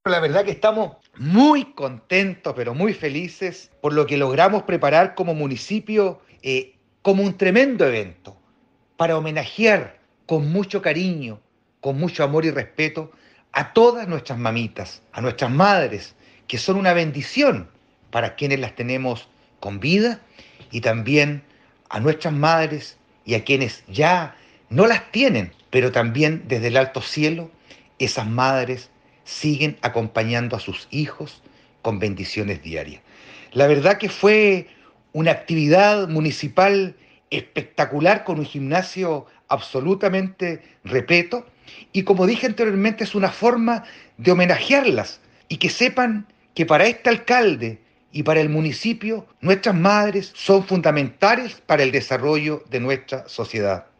La verdad que estamos muy contentos, pero muy felices por lo que logramos preparar como municipio, como un tremendo evento para homenajear con mucho cariño, con mucho amor y respeto a todas nuestras mamitas, a nuestras madres, que son una bendición para quienes las tenemos con vida, y también a nuestras madres y a quienes ya no las tienen, pero también desde el alto cielo esas madres siguen acompañando a sus hijos con bendiciones diarias. La verdad que fue una actividad municipal espectacular con un gimnasio absolutamente repleto, y como dije anteriormente es una forma de homenajearlas y que sepan que para este alcalde y para el municipio nuestras madres son fundamentales para el desarrollo de nuestra sociedad.